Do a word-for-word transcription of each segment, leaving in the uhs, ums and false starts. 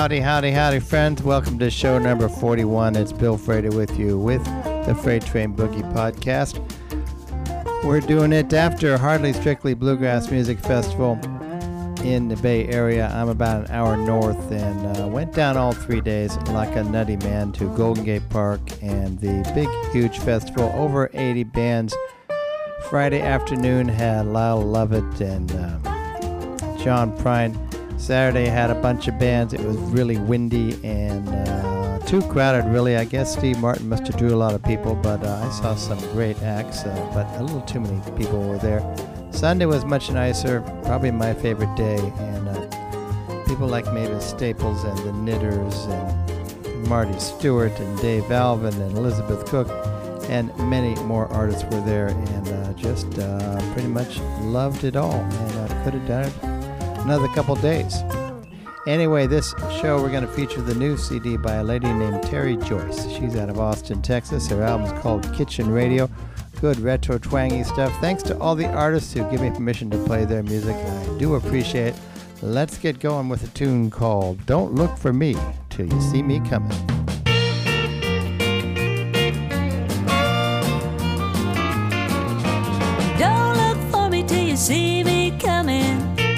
Howdy, howdy, howdy, friends. Welcome to show number forty-one. It's Bill Frater with you with the Freight Train Boogie podcast. We're doing it after Hardly Strictly Bluegrass Music Festival in the Bay Area. I'm about an hour north and uh, went down all three days like a nutty man to Golden Gate Park and the big, huge festival. Over eighty bands. Friday afternoon had Lyle Lovett and um, John Prine. Saturday had a bunch of bands. It was really windy and uh, too crowded, really. I guess Steve Martin must have drew a lot of people, but uh, I saw some great acts, uh, but a little too many people were there. Sunday was much nicer, probably my favorite day, and uh, people like Mavis Staples and the Knitters and Marty Stewart and Dave Alvin and Elizabeth Cook and many more artists were there, and uh, just uh, pretty much loved it all, and uh, could have done it another couple days. Anyway, this show we're going to feature the new C D by a lady named Terry Joyce. She's out of Austin, Texas. Her album's called Kitchen Radio. Good retro twangy stuff. Thanks to all the artists who give me permission to play their music. I do appreciate it. Let's get going with a tune called Don't Look For Me Till You See Me Coming. Don't look for me till you see me coming.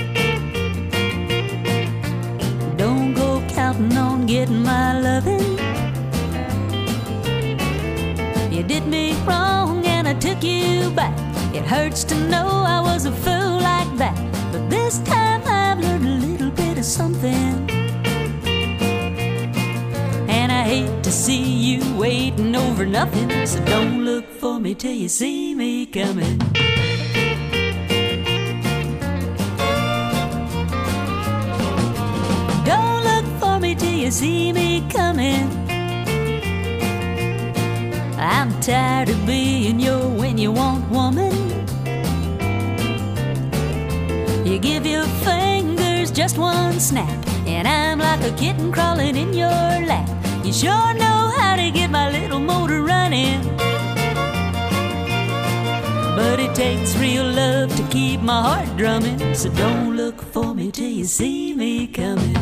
On getting my loving. You did me wrong and I took you back. It hurts to know I was a fool like that, but this time I've learned a little bit of something. And I hate to see you waiting over nothing, so don't look for me till you see me coming. You see me coming. I'm tired of being your when you want woman. You give your fingers just one snap, and I'm like a kitten crawling in your lap. You sure know how to get my little motor running, but it takes real love to keep my heart drumming. So don't look for me till you see me coming.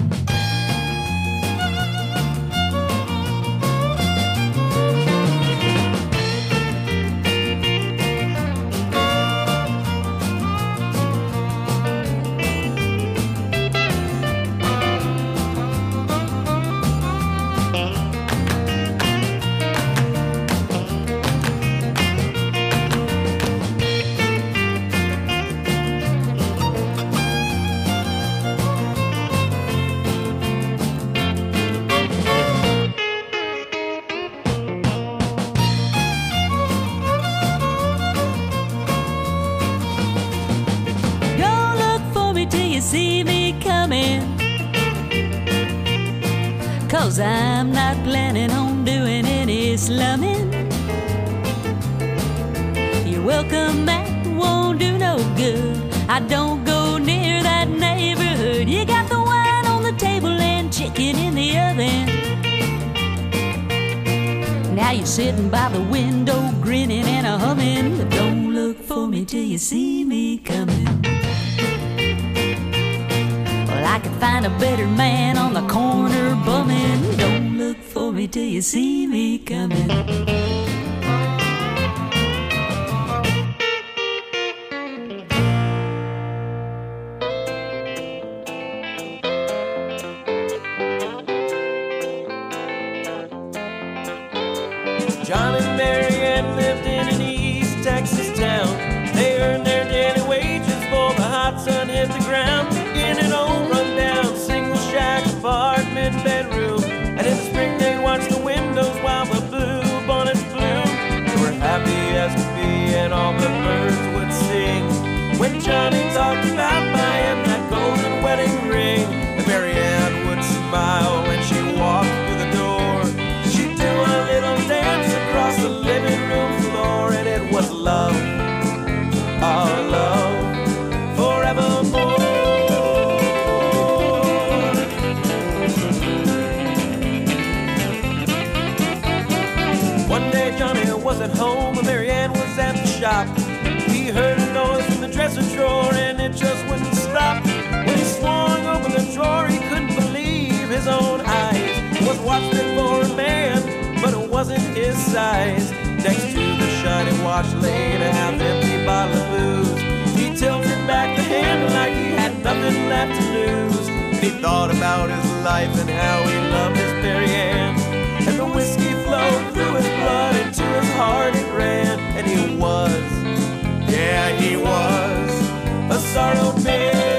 Cause I'm not planning on doing any slumming. Your welcome mat won't do no good. I don't go near that neighborhood. You got the wine on the table and chicken in the oven. Now you're sitting by the window grinning and a humming, but don't look for me till you see me coming. I could find a better man on the corner bumming. Don't look for me till you see me coming. John and Mary Ann lived in an East Texas town. They earned their daily wages for the hot sun hit the ground. In an old rundown single shack apartment bedroom, and in the spring they watched the windows while the blue bonnets blew. They were happy as could be and all the birds would sing when Johnny talked about buying that golden wedding ring. And Mary Ann would smile when she walked through the door. She'd do a little dance across the living room floor, and it was love, our love, forevermore. Was at home and Mary Ann was at the shop. He heard a noise from the dresser drawer and it just wouldn't stop. When he swung open the drawer he couldn't believe his own size. Next to the shiny watch lay a half-empty bottle of booze. He tilted back the handle like he had nothing left to lose. And he thought about his life and how he loved his Mary Ann. And the whiskey flowed through his blood, into his heart it ran. And he was, yeah, he was a sorrowed man.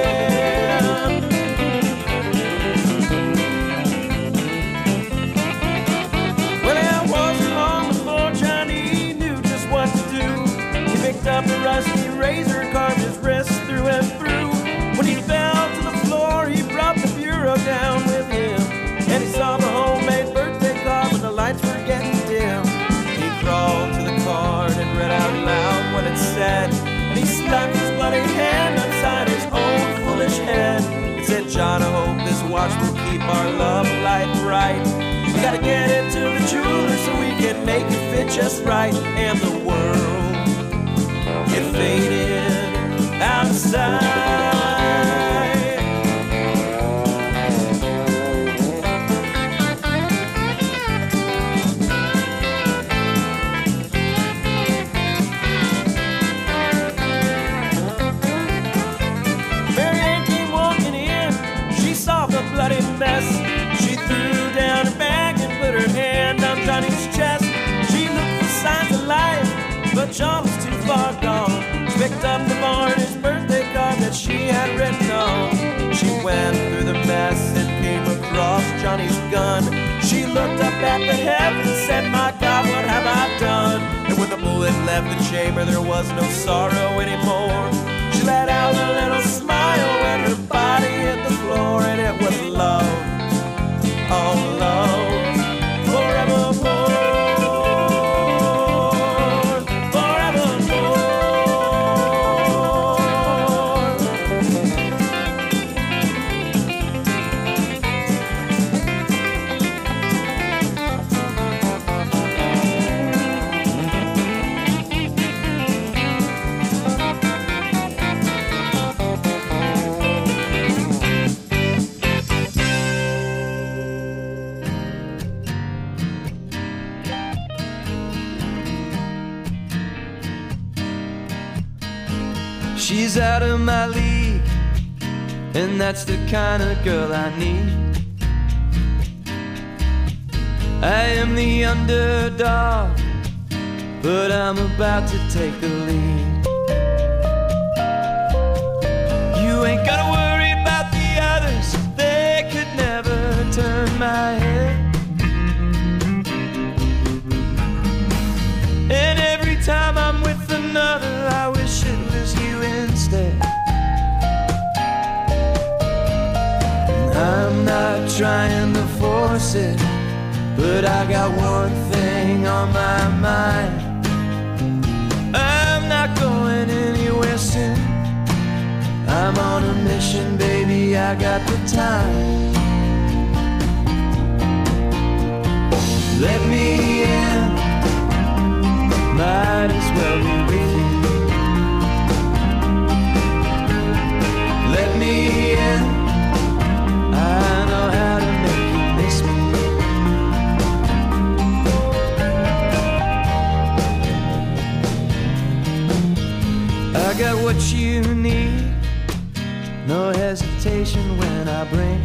Up a rusty razor, carved his wrist through and through. When he fell to the floor, he brought the bureau down with him. And he saw the homemade birthday card when the lights were getting dim. He crawled to the card and read out loud what it said. And he slapped his bloody hand upside his own foolish head. It said, John, I hope this watch will keep our love light bright. We gotta get it to the jeweler so we can make it fit just right. And the world, it faded out of sight. Mary Ann came walking in. She saw the bloody mess. She threw down her bag and put her hand on Johnny's chest. She looked for signs of life, but John was too far gone. She picked up the Varney's birthday card that she had written on. She went through the mess and came across Johnny's gun. She looked up at the heavens and said, my God, what have I done? And when the bullet left the chamber, there was no sorrow anymore. She let out a little smile and her body hit the floor. And it was love, oh love, forevermore. She's out of my league, and that's the kind of girl I need. I am the underdog, but I'm about to take the lead. You ain't gotta worry about the others, they could never turn my head. And every time I'm with another, I wish it was you instead. I'm not trying to force it, but I got one thing on my mind. I'm not going anywhere soon. I'm on a mission, baby, I got the time. Let me in, might as well be with you. Let me in, I know how to make you miss me. I got what you need, no hesitation when I bring.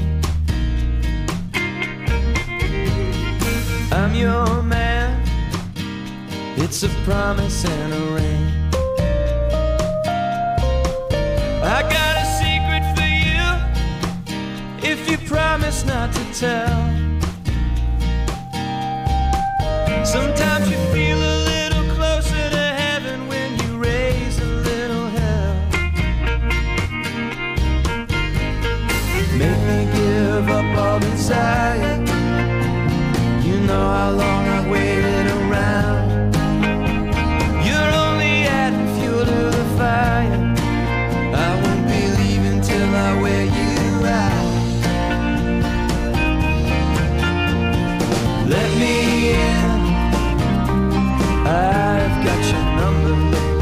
I'm your man, it's a promise and a ring. I got a secret for you, if you promise not to tell. Sometimes you feel a little closer to heaven when you raise a little hell. Make me give up all desire. You know how long I've waited around. You're only adding fuel to the fire. I won't be leaving till I wear you out. Let me in, I've got your number.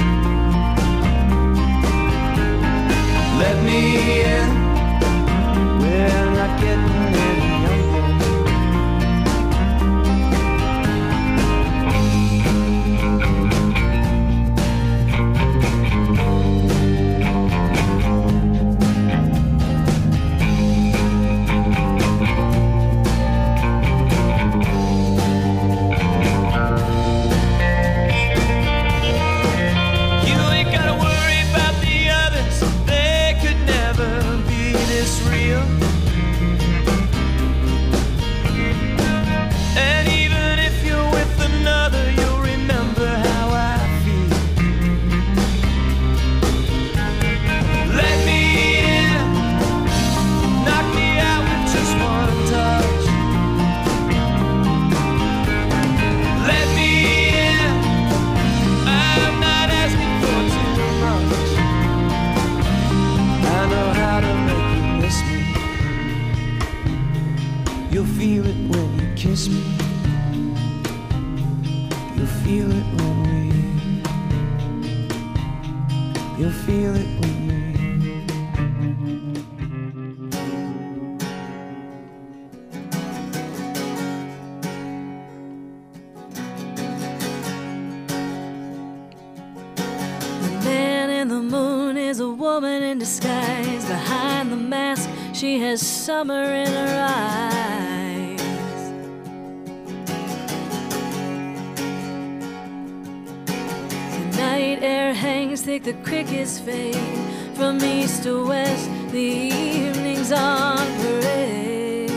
Let me in, we're not getting any younger. kiss me, you'll feel it one way. You'll feel it one way. The man in the moon is a woman in disguise. Behind the mask, she has summer in her eyes. The night air hangs thick, the crickets fade. From east to west, the evening's on parade.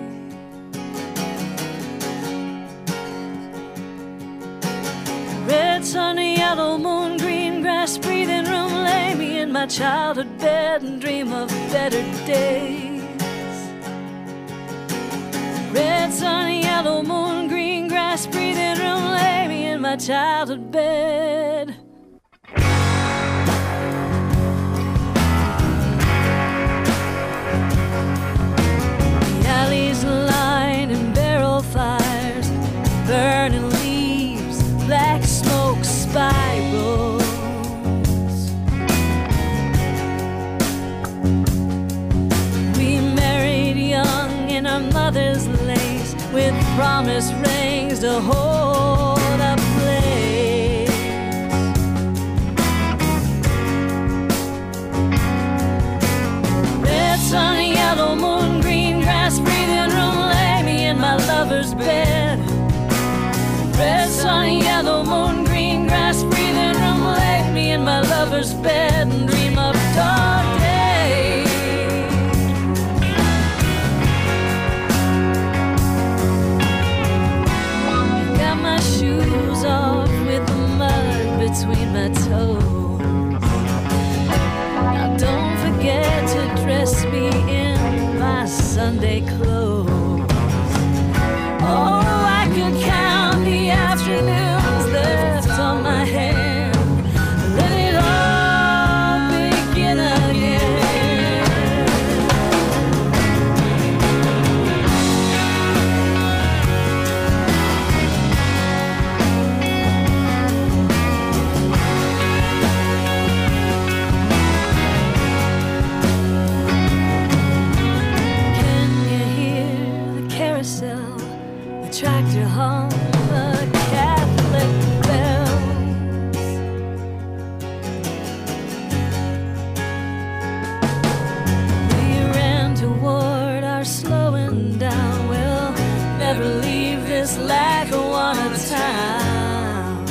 Red sun, yellow moon, green grass, breathing room. Lay me in my childhood bed and dream of better days. Red sun, yellow moon, green grass, breathing room. Lay me in my childhood bed. The alleys lined in barrel fires, burning leaves, black smoke spirals. We married young in our mother's lace, with promise rings to hold a place. Red sun, yellow moon, green grass, breathing room. Lay me in my lover's bed. Red sun, yellow moon, green grass, breathing room. Lay me in my lover's bed and dream of dark days. Got my shoes off with the mud between my toes. Now don't forget to dress me in my Sunday clothes. Oh, I could count the afternoons left on my hand. Let it all begin again. Can you hear the carousel, the tractor hum, the Catholic bells? We ran toward our slowing down. We'll never leave this Lackawanna town.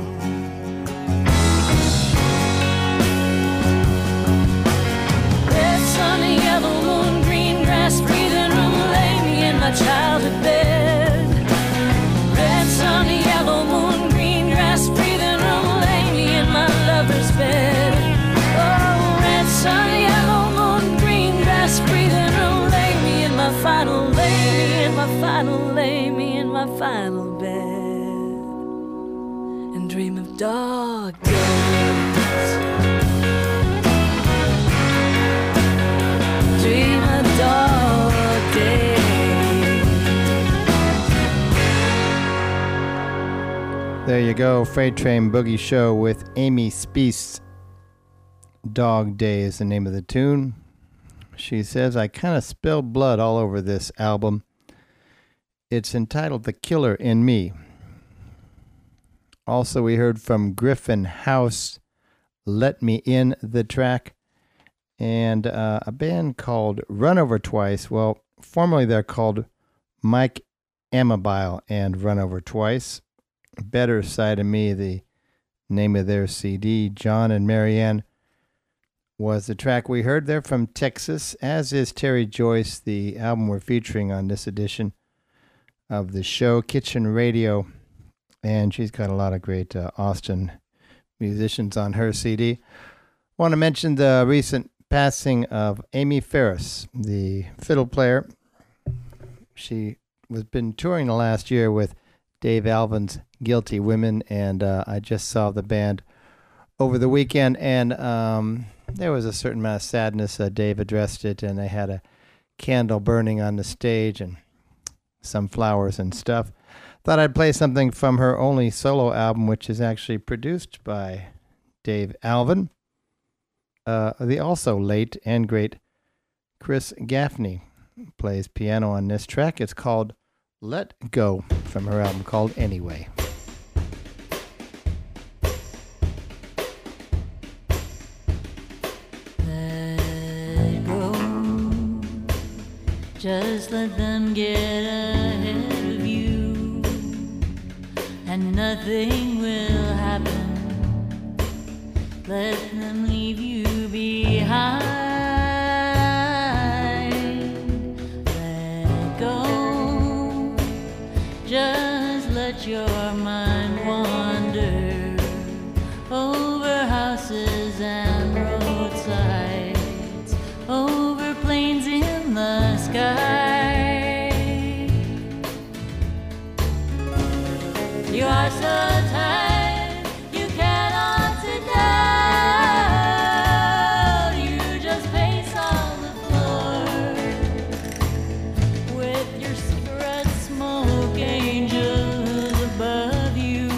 Red sun, yellow moon, green grass, breathing room. Lay me in my childhood bed. Red sun, yellow moon, green grass, breathing room. Lay me in my lover's bed. Oh, red sun, yellow moon, green grass, breathing room. Lay me in my final, lay me in my final, lay me in my final bed and dream of dark days. Dream of dark days. There you go, Freight Train Boogie Show with Amy Speece. Dog Day is the name of the tune. She says, I kind of spilled blood all over this album. It's entitled The Killer in Me. Also, we heard from Griffin House, Let Me In, the track, and uh, a band called Run Over Twice. Well, formerly they're called Mike Amabile and Run Over Twice. Better Side of Me, the name of their C D. John and Marianne was the track we heard. They're from Texas, as is Terry Joyce, the album we're featuring on this edition of the show, Kitchen Radio. And she's got a lot of great uh, Austin musicians on her C D. Want to mention the recent passing of Amy Ferris, the fiddle player. She was been touring the last year with Dave Alvin's Guilty Women, and uh, I just saw the band over the weekend, and um, there was a certain amount of sadness. Uh, Dave addressed it, and they had a candle burning on the stage, and some flowers and stuff. Thought I'd play something from her only solo album, which is actually produced by Dave Alvin. Uh, the also late and great Chris Gaffney plays piano on this track. It's called Let Go, from her album called Anyway. Let go. Just let them get ahead of you, and nothing will happen. Let them leave you behind. Let go. Just let your mind wander over houses and roadsides, over planes in the sky. You are so tired, you cannot sit down. You just pace on the floor with your cigarette smoke angels above you.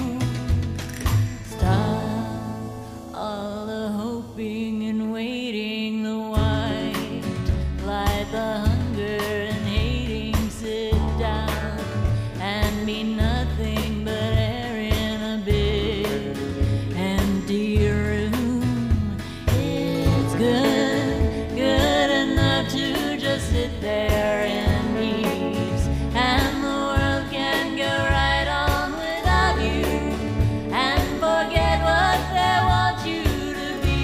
Stop all the hoping and waiting, the white light, the hunger and hating. Sit down and be nothing but air in a big empty room. It's good, good enough to just sit there in peace, and the world can go right on without you, and forget what they want you to be.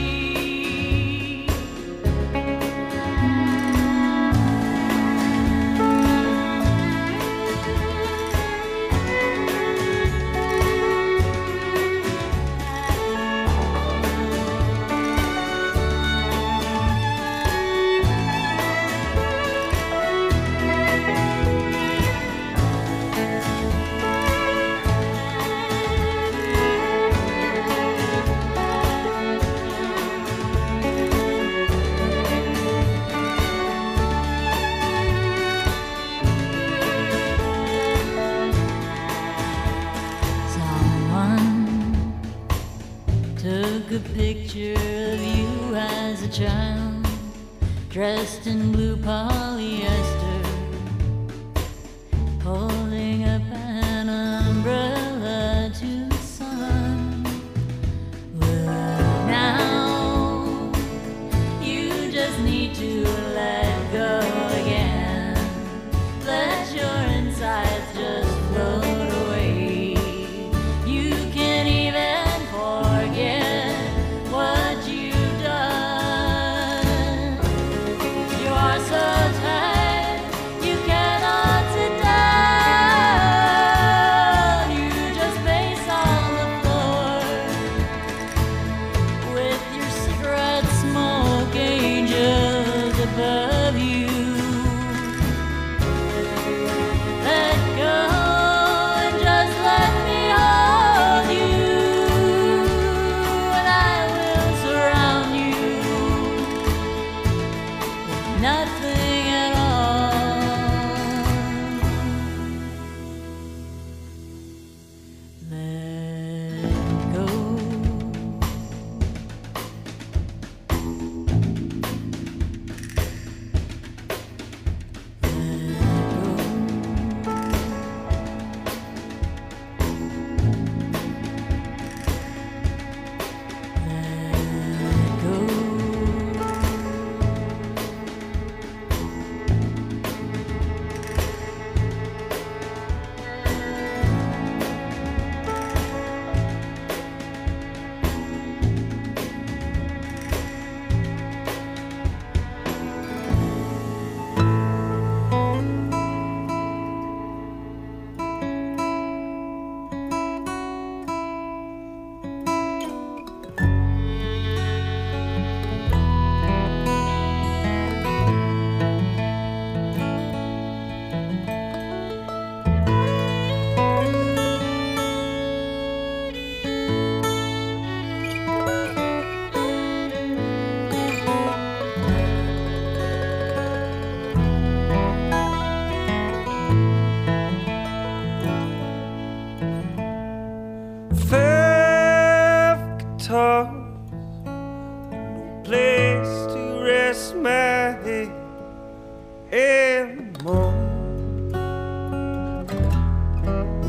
Someone took a picture of you as a child, dressed in blue polyester, holding up an umbrella to the sun. Well, now you just need to let go again. Let your insides just float away. You can even forget what you've done. You are so tired,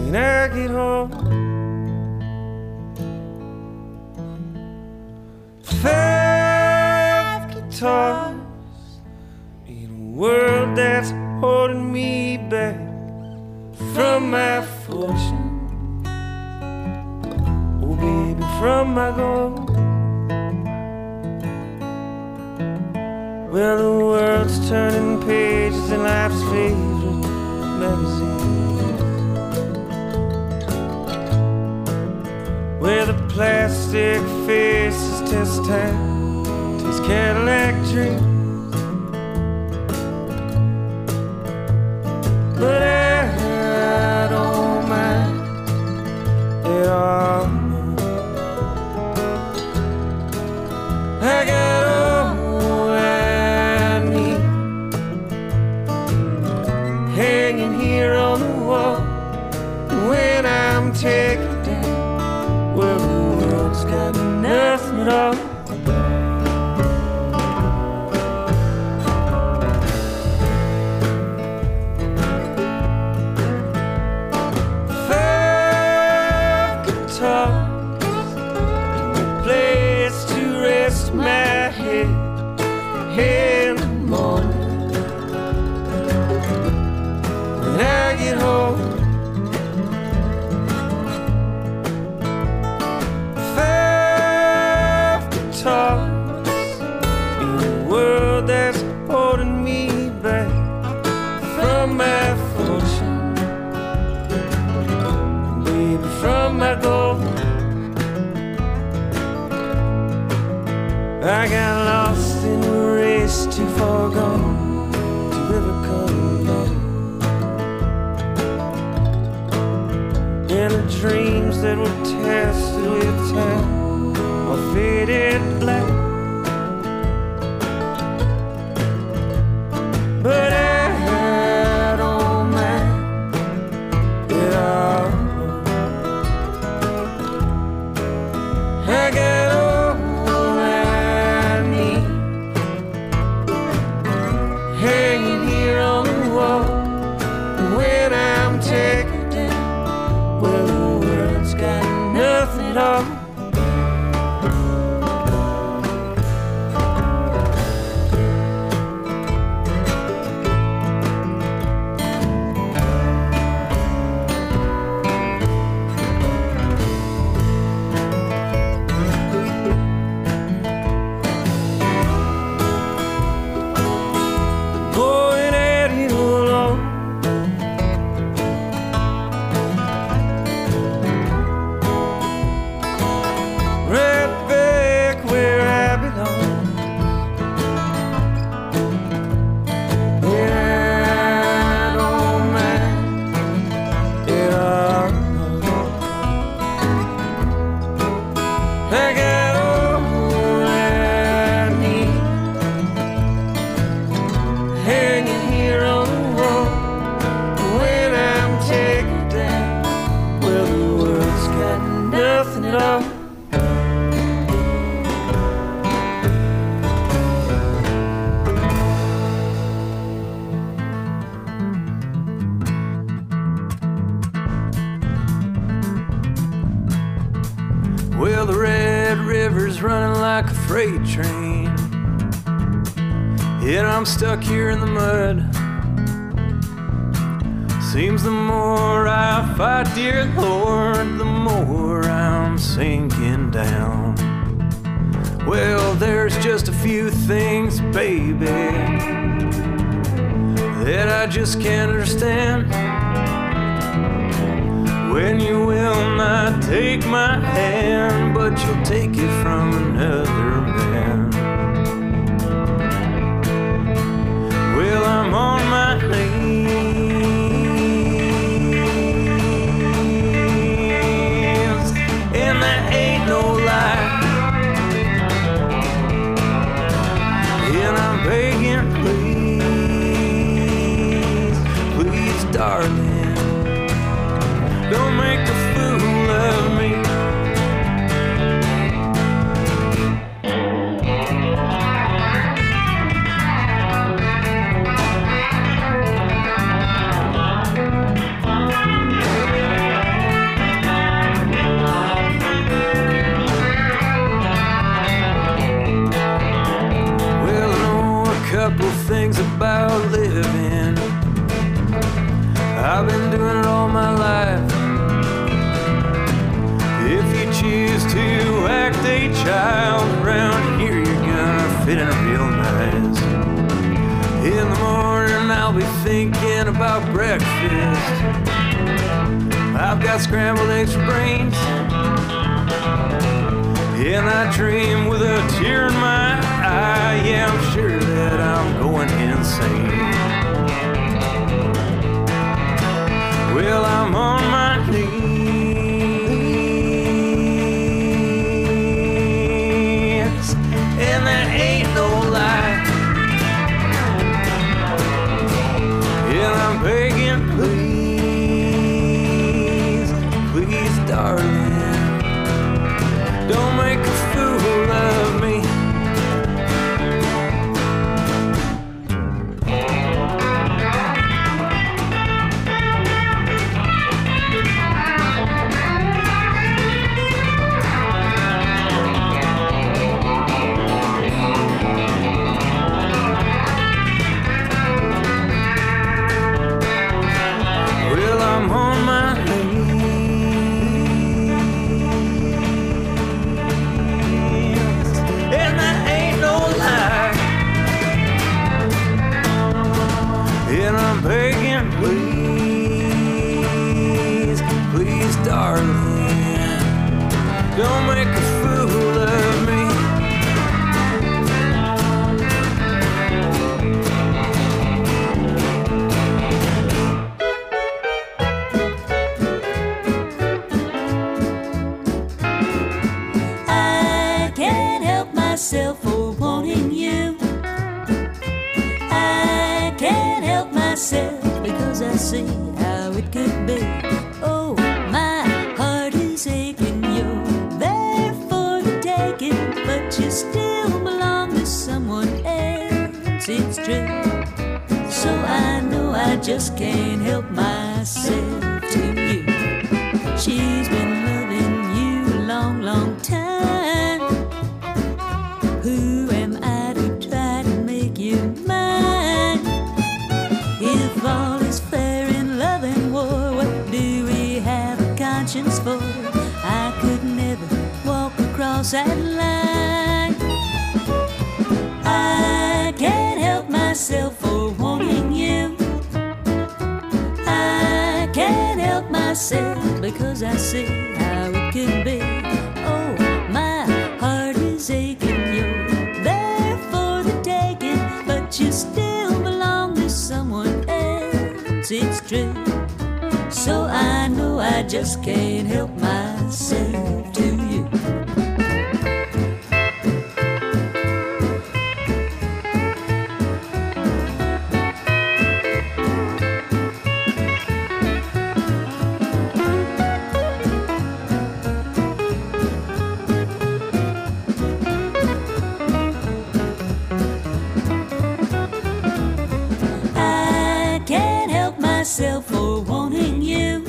when I get home. Five guitars in a world that's holding me back from my fortune. Oh baby, from my goal. Well, the world's turning pages in life's favorite magazine, where the plastic faces test time, taste Cadillac dreams. But I don't mind at all. I got all I need hanging here on the wall. When I'm taken down, well, the world's got nothing at all. In the morning when I get home. Five guitars in a world that's holding me back from my fortune, baby, from my goal. I got lost in a race too far gone to ever come back. And the dreams that were tested with time are faded black. But I don't mind at all. I got well, the Red River's running like a freight train, and I'm stuck here in the mud. Seems the more I fight, dear Lord, the more I'm sinking down. Well, there's just a few things, baby, that I just can't understand. When you will not take my hand, but you'll take it from another man. Well, I'm on my knees, and that ain't no lie. And I'm begging, please, please, darling, don't make a fool of me. child around here, you're gonna fit in real nice. In the morning I'll be thinking about breakfast. I've got scrambled eggs for brains, and I dream with a tear in my eye. Yeah, I'm sure that I'm going insane. Well, I'm on my knees, and that ain't no lie. And I'm begging, please, please, darling, don't make a fool of me. Well, I'm on my knees, and that ain't no lie. And I'm begging, please, please, darling, don't make a fool of me. I can't help myself for wanting you. I can't help myself because I see how it could be. Oh, my heart is aching. You're there for the taking, but you still belong to someone else. It's true. So I know I just can't help myself to you. She's been loving you a long, long time. Who am I to try to make you mine? If all is fair in love and war, what do we have a conscience for? I could never walk across that line. I can't help myself for wanting you. I can't help myself because I see how it could be. Oh, my heart is aching. You're there for the taking, but you still belong to someone else. It's true. So I know I just can't help myself to you. I can't help myself for wanting you.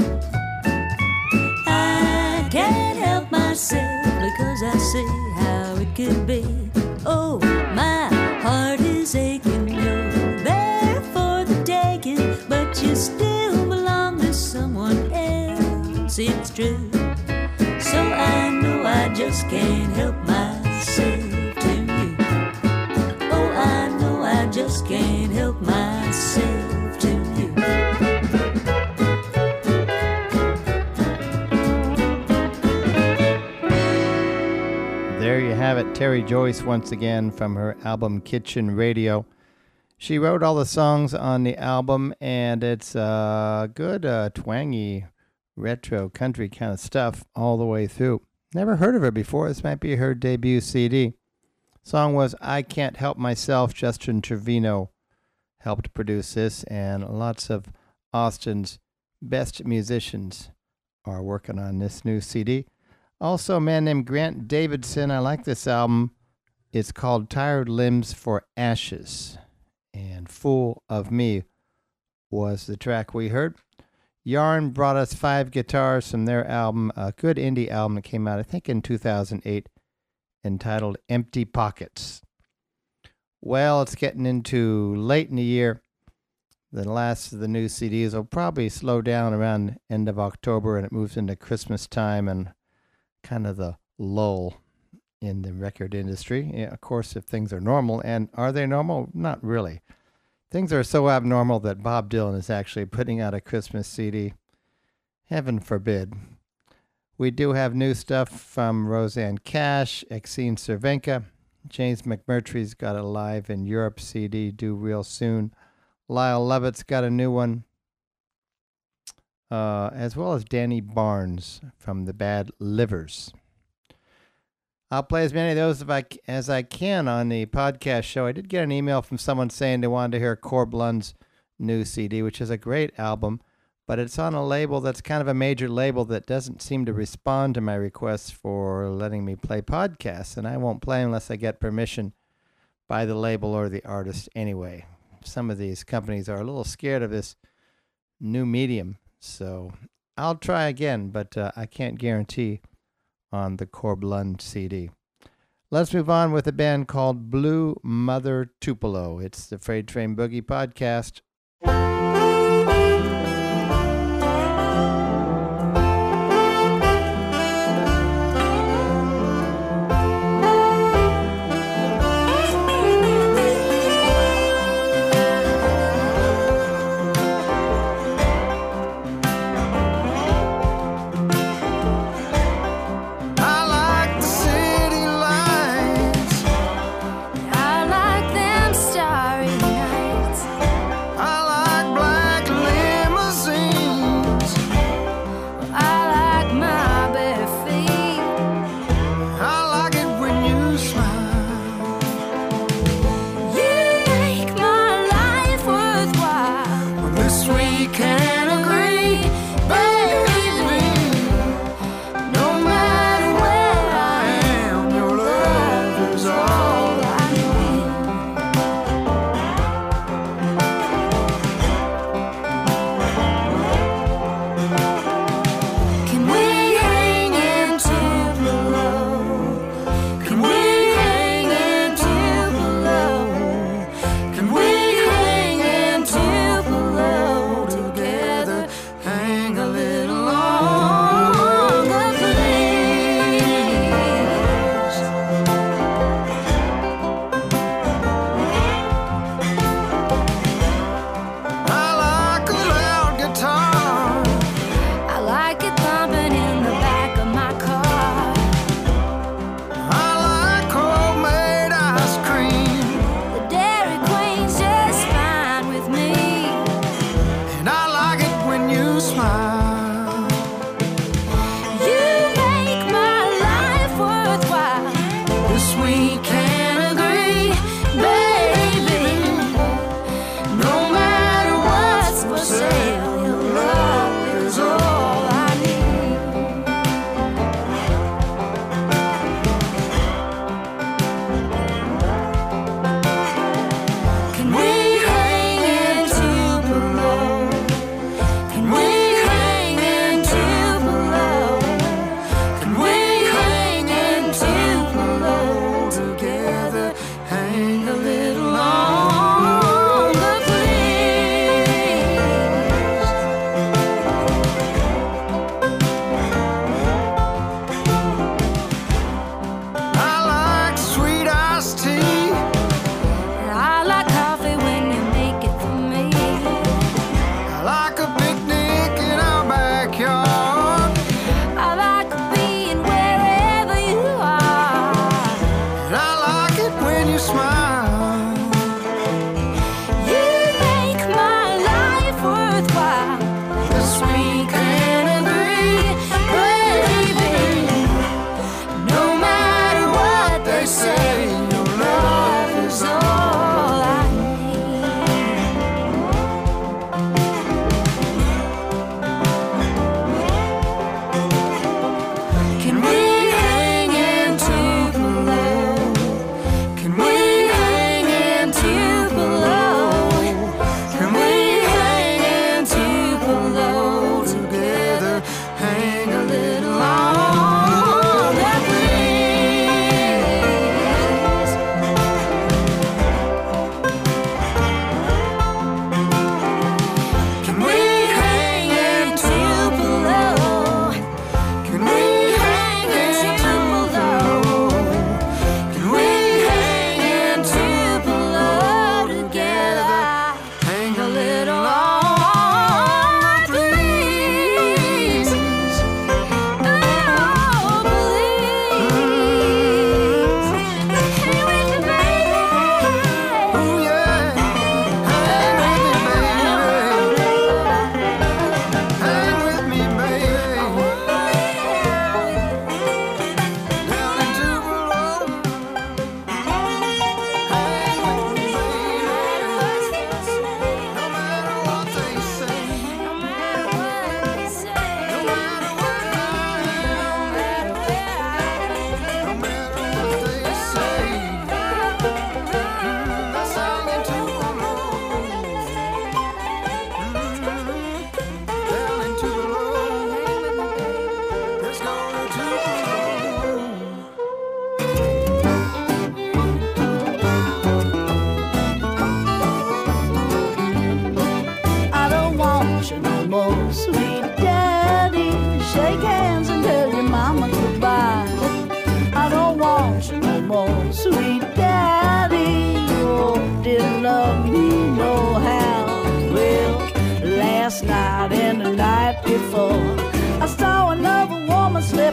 I can't help myself because I see how it could be. Oh, my heart is aching. You're there for the taking, but you still belong to someone else. It's true. So I know I just can't help myself to you. Oh, I know I just can't help myself to you. There you have it, Terry Joyce once again from her album Kitchen Radio. She wrote all the songs on the album, and it's uh, good, uh, twangy, retro country kind of stuff all the way through. Never heard of her before. This might be her debut C D. Song was I Can't Help Myself. Justin Trevino helped produce this, and lots of Austin's best musicians are working on this new C D. Also, a man named Grant Davidson. I like this album. It's called Tired Limbs for Ashes, and Fool of Me was the track we heard. Yarn brought us five guitars from their album, a good indie album that came out, I think, in two thousand eight, entitled Empty Pockets. Well, it's getting into late in the year. The last of the new C Ds will probably slow down around end of October, and it moves into Christmas time and kind of the lull in the record industry. Yeah, of course, if things are normal, and are they normal? Not really. Things are so abnormal that Bob Dylan is actually putting out a Christmas C D. Heaven forbid. We do have new stuff from Roseanne Cash, Exene Cervenka. James McMurtry's got a Live in Europe C D due real soon. Lyle Lovett's got a new one. Uh, as well as Danny Barnes from the Bad Livers. I'll play as many of those if I, as I can on the podcast show. I did get an email from someone saying they wanted to hear Corb Lund's new C D, which is a great album, but it's on a label that's kind of a major label that doesn't seem to respond to my requests for letting me play podcasts, and I won't play unless I get permission by the label or the artist anyway. Some of these companies are a little scared of this new medium, so I'll try again, but uh, I can't guarantee on the Corb Lund C D. Let's move on with a band called Blue Mother Tupelo. It's the Freight Train Boogie podcast. I like them starry nights.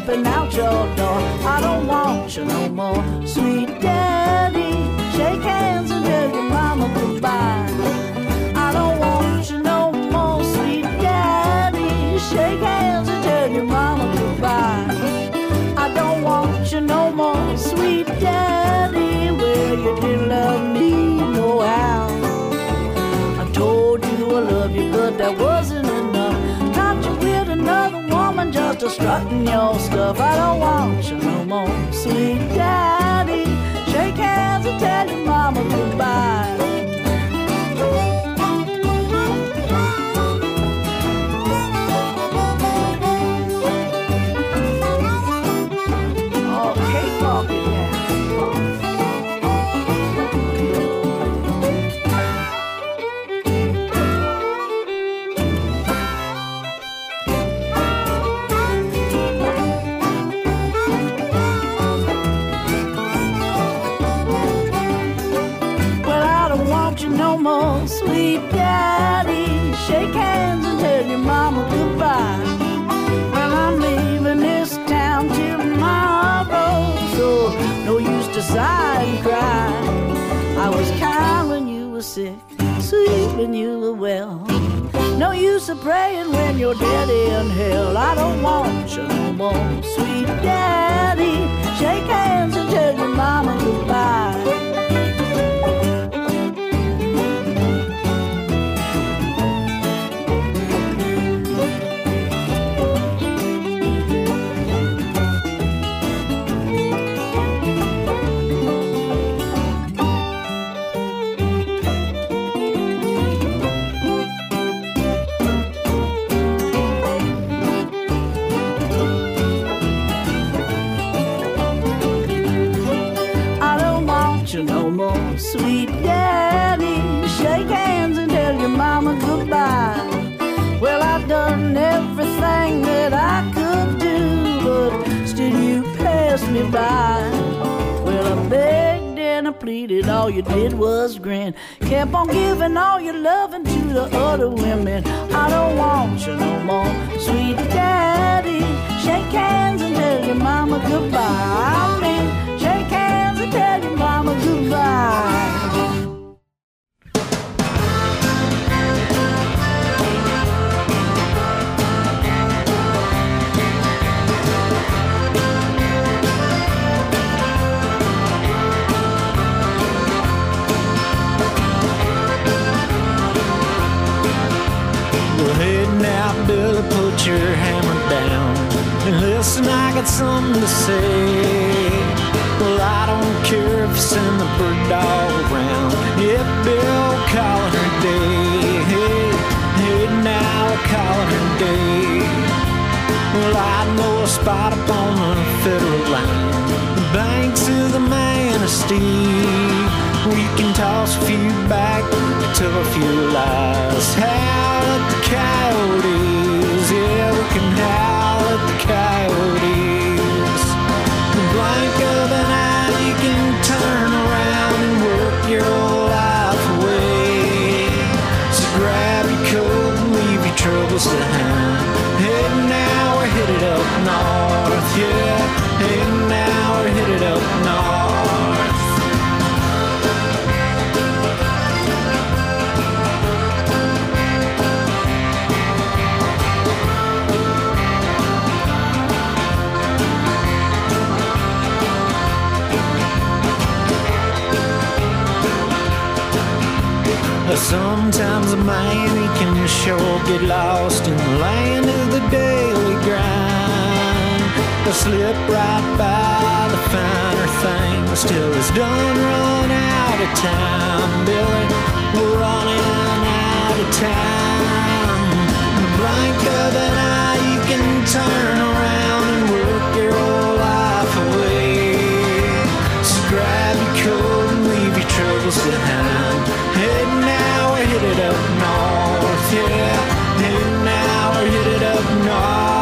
stepping out your door. I don't want you no more, sweet daddy. Shake hands and tell your mama goodbye. I don't want you no more, sweet daddy. Shake hands and tell your mama goodbye. I don't want you no more, sweet daddy. Well, you didn't love me no how. I told you I love you, but that wasn't enough. Caught you with another woman just a strutting your stuff. I don't want you no more, sweet daddy. Shake hands and tell your mama goodbye. No more, sweet daddy. Shake hands and tell your mama goodbye. Well, I'm leaving this town tomorrow, so no use to sigh and cry. I was kind when you were sick, sweet when you were well. No use of praying when you're dead in hell. I don't want you no more, sweet daddy. Shake hands and tell your mama goodbye. No more, sweet daddy. Shake hands and tell your mama goodbye. Well, I've done everything that I could do, but still you passed me by. Well, I begged and I pleaded, all you did was grin. Kept on giving all your loving to the other women. I don't want you no more, sweet daddy. Shake hands and tell your mama goodbye. I mean, shake hands and tell your mama goodbye. Go ahead now, Billy, put your hammer down and listen, I got something to say. Well, I don't care if it's in the bird dog round. Yeah, Bill, calling her day. Hey, hey, now calling her day. Well, I know a spot up on the federal line, the banks of the Manistee. We can toss a few back, tell a few lies, howl at the coyotes. Yeah, we can howl at the coyotes. The blink of an eye, you can turn around and work your life away. So grab your coat and leave your troubles behind. Hey, now we're headed up north, yeah. Hey, now we're headed up north. Sometimes a man, he can sure get lost in the land of the daily grind. He'll slip right by the finer things till he's done run out of time. Billy, we're running out of time. The blink of an eye, you can turn around and work your life away. So grab your coat and leave your troubles behind. Hey, now we're headed up north, yeah. Hey, now we're headed up north.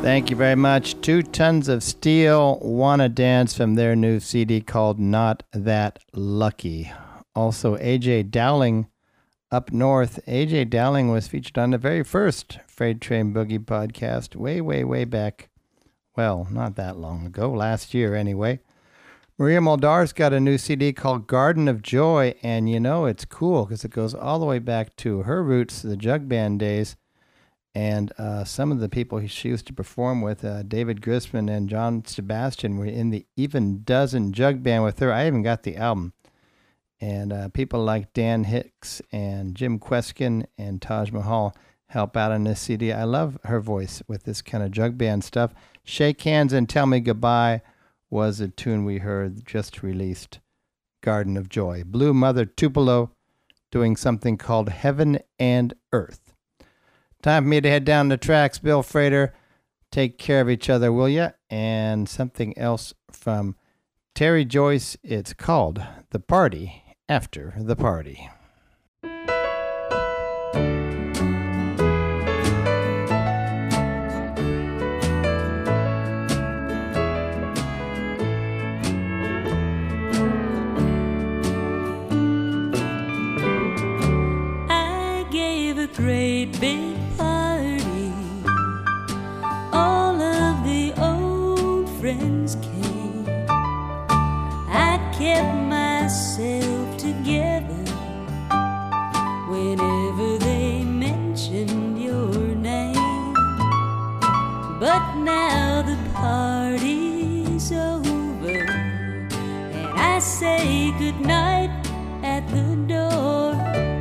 Thank you very much. Two Tons of Steel, Wanna Dance from their new C D called Not That Lucky. Also, A J Dowling up north. A J Dowling was featured on the very first Freight Train Boogie podcast way, way, way back. Well, not that long ago, last year anyway. Maria Muldar's got a new C D called Garden of Joy, and you know it's cool because it goes all the way back to her roots, the jug band days. And uh, some of the people she used to perform with, uh, David Grisman and John Sebastian, were in the Even Dozen jug band with her. I even got the album. And uh, people like Dan Hicks and Jim Queskin and Taj Mahal help out on this C D. I love her voice with this kind of jug band stuff. Shake Hands and Tell Me Goodbye was a tune we heard just released. Garden of Joy. Blue Mother Tupelo doing something called Heaven and Earth. Time for me to head down the tracks. Bill Frater, take care of each other, will ya? And something else from Terry Joyce. It's called The Party After the Party. I gave a great big friends came. I kept myself together whenever they mentioned your name. But now the party's over and I say goodnight at the door.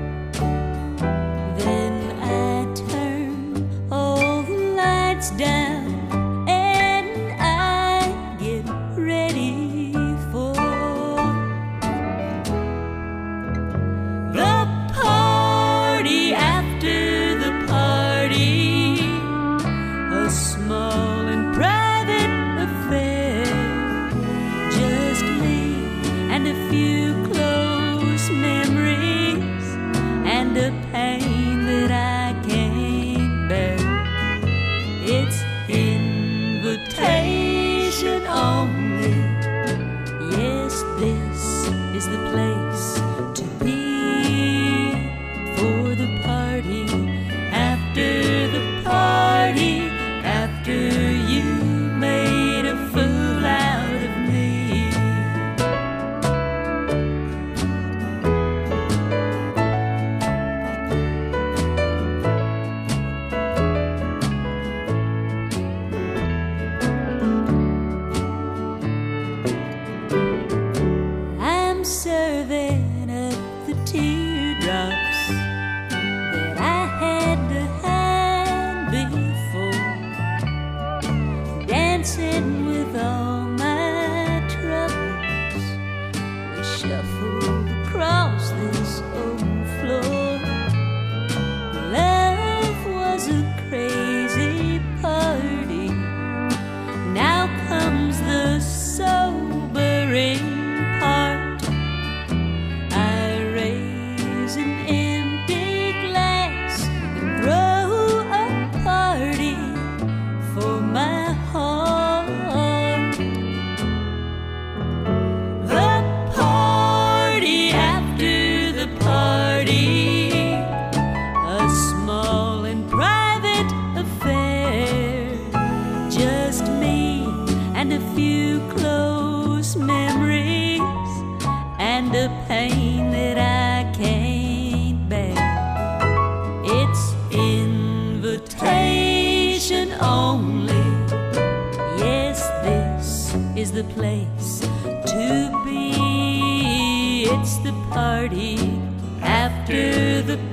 Then I turn all the lights down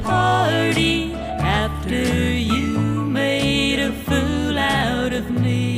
After you made a fool out of me.